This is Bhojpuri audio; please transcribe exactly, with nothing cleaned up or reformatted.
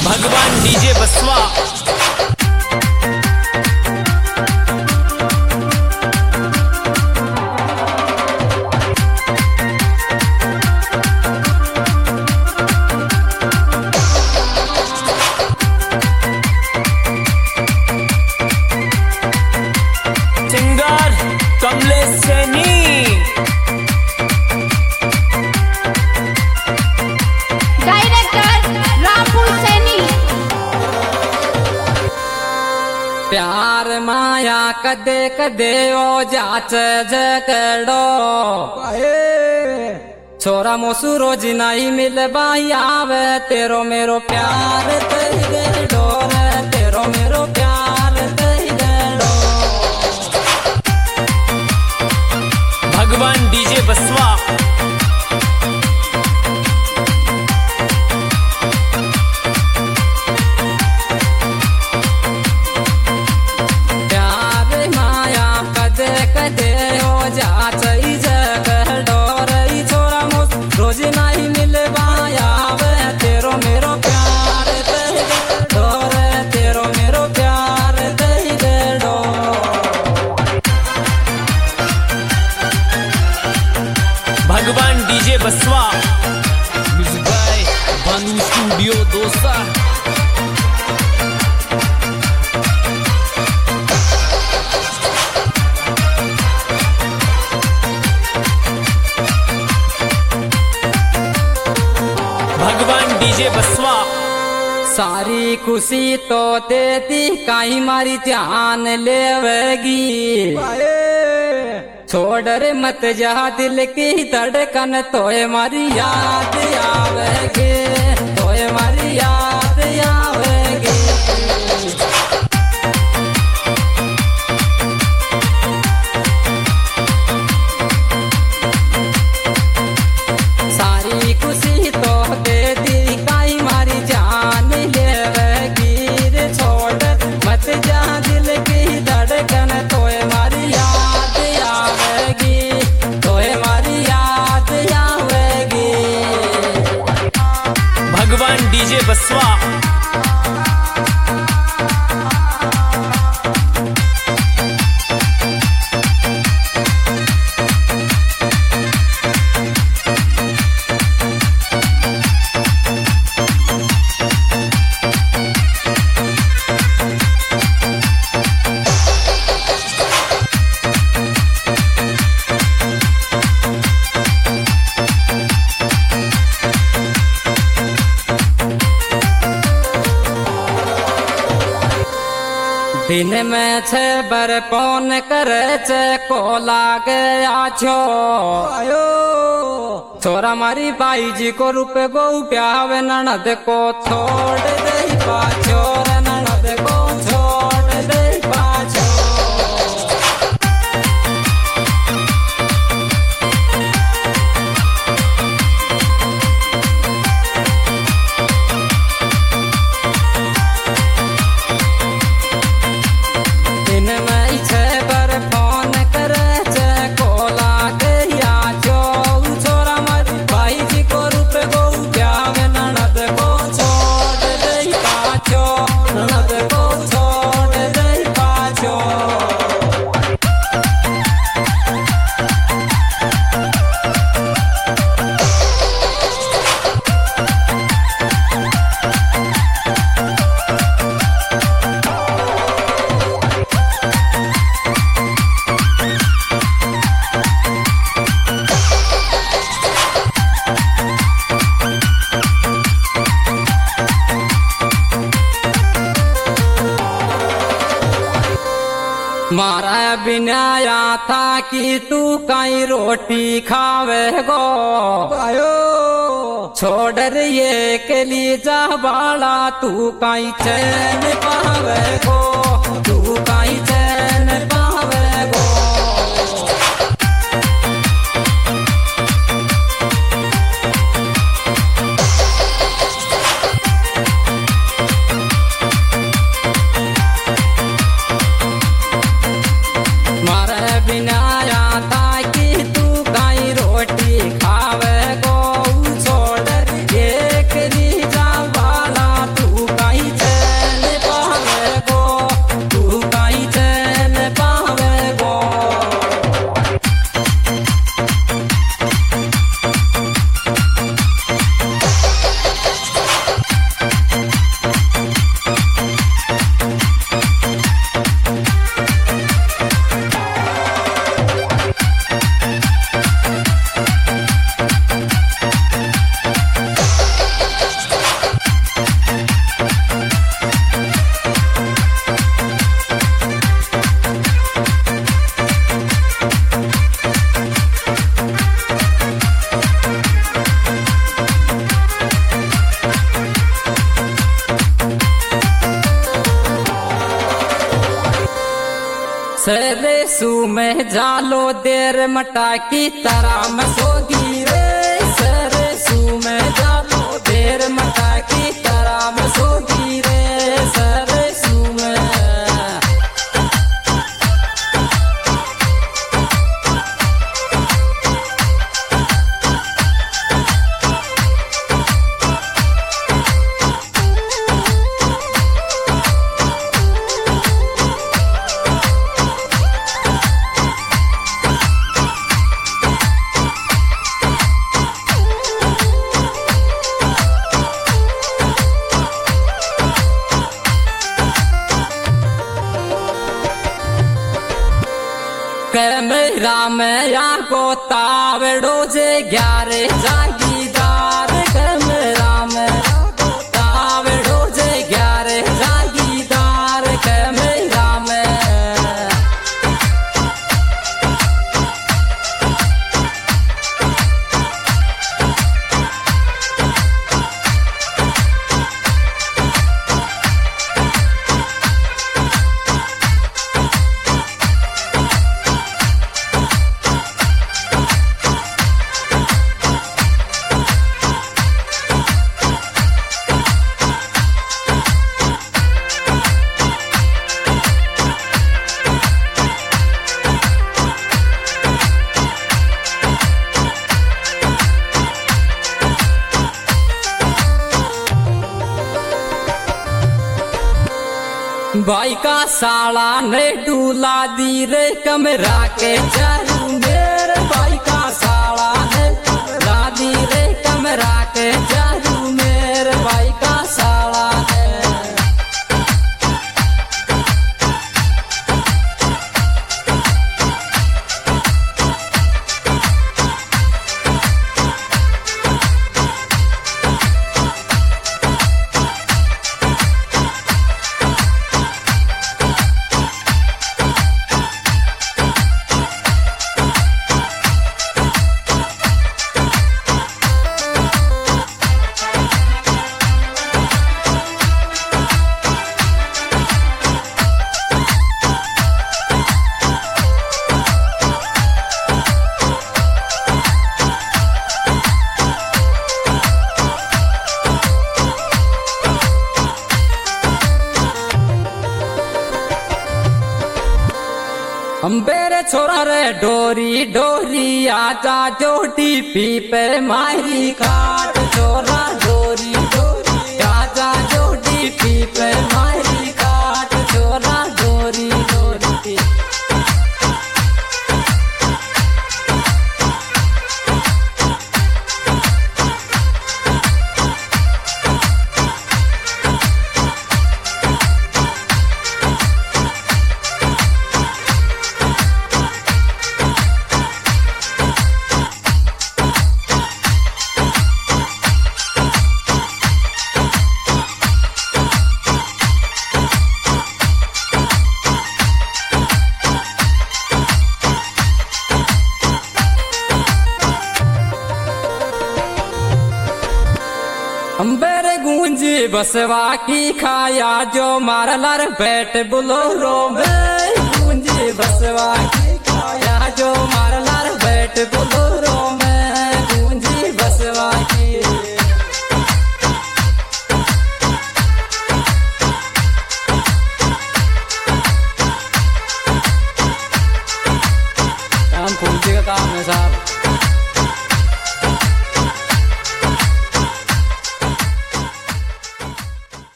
भगवान DJ Baswa. Singer Kamlesh Saini. Director Rahul Saini. प्यार माया कदे कदे ओ जाच जकड़ो छोरा मोसू रोज नहीं मिल बाई आवे तेरो मेरो प्यार तेरे डोर तेरो मेरो प्यार तेरे डो। भगवान डीजे बसवा। प्यार माया कदे कदे हो जाच जकड़ो छोरा मोसू रोज नहीं मिल बाई आवे तेरो मेरो प्यार तेरे डोर तेरो मेरो प्यार तेरे डो। भगवान DJ Baswa. Music by Bhanu studio Dausa. भगवान डीजे बसवा। सारी खुशी तो देती काई मारी ध्यान लेवेगी छोड़ रे मत जा दिल की धड़कन तोए मारी याद आवेगी तोए मारी याद आवेगी। सारी खुशी तो देती काई मारी जान लेवेगी रे छोड़ मत जा दिल की धड़कन तोए मारी याद आवेगी तोए मारी याद आवेगी। भगवान डीजे बसवा। दिन में छे बर पौन करे छे को लागे आछो छोरा मारी बाई जी को रूपे गो प्यावे ननद को छोड़ दे पाछो ननद को छोड़ दे पाछो। दिन में छे बर फोन करे छे को लागे आछो छोरा मारी बाई जी को रूप गो प्यावे ननद को छोड़ दे पाछो ननद को छोड़ दे पाछो। मारा बिनाया था कि तू कई रोटी खावे गो छोड़ रे ये के लिए जा बाला तू कई चैन पावे गो तू कई चैन पावे गो। मारे बिनाया था कि तू कई रोटी खावे गो छोड़ एक ली जा वाला तू सरेसू में जालो देर मटा की तरह में सोगी रे। सरेसू में जालो देर मटा की तरह में सोगी रे। सरेसू में कैमरा में या को तावड़ो जे ग्यारह जागीदार। कैमरा में तावड़ो जे ग्यारह जागीदार। कैमरा में भाई का साला ने डूला दी रे कमरा के चारू मेरे। भाई का साला ने डूला दी रे कमरा के चारू मेरे। भाई का साला ने अम्बेरे छोरा रे डोरी डोरी आजा जोटी पी पे मारी काट। छोरा डोरी डोरी आजा जोटी पी पे मारी काट। छोरा डोरी डोरी अम्बेरे गूंजी बसवा की खाया जो मारा लर बैठ बुलोरो में। गूंजी बसवा की खाया जो मारा लर बैठ बुलोरो